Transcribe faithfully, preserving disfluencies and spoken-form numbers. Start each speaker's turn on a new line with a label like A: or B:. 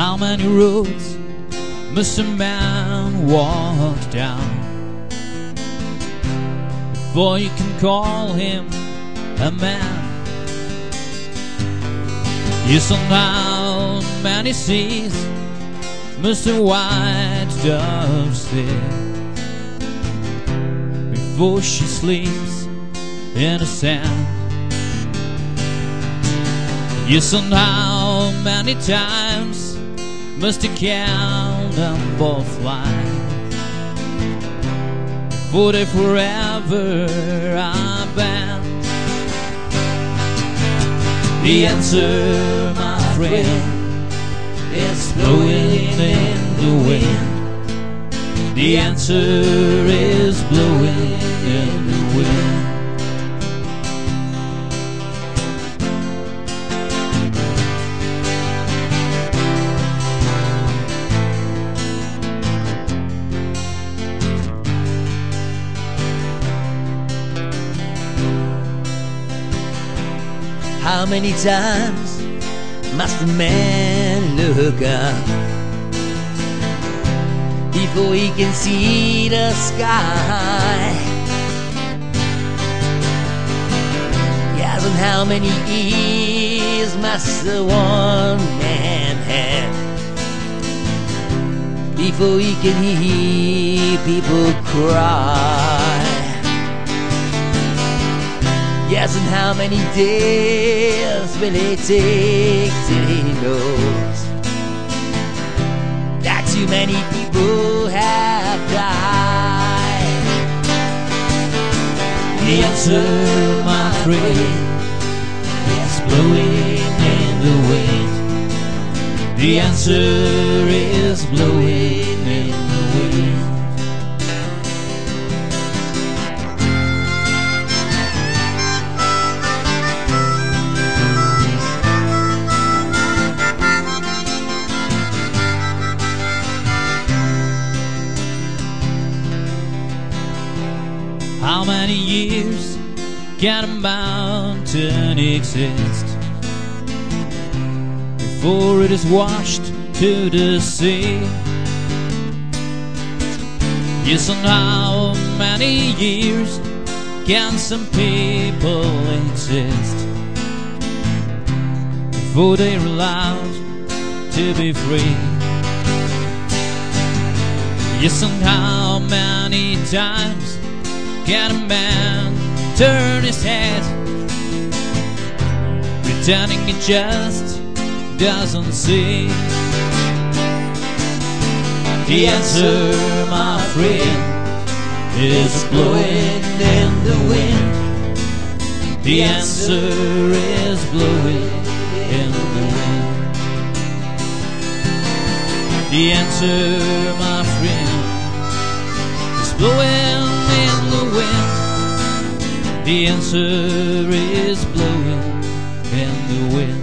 A: How many roads must a man walk down before you can call him a man? Yes, and how many seas must a white dove sail before she sleeps in the sand? Yes, and how many times must a cannonball fly before they forever are banned? The answer, my friend, is blowing in the wind. The answer is blowing in the wind.
B: How many times must a man look up before he can see the sky? Yes, and how many ears must the one man have before he can hear people cry? Yes, and how many days will it take till he knows that too many people have died?
A: The answer, my friend, is blowing in the wind. The answer is blowing in the wind. How many years can a mountain exist before it is washed to the sea? Yes, and how many years can some people exist before they are allowed to be free? Yes, and how many times can a man turn his head, pretending he just doesn't see? The answer, my friend, is blowing in the wind. The answer is blowing in the wind. The answer, my friend, is blowing in the wind. The answer is blowing in the wind.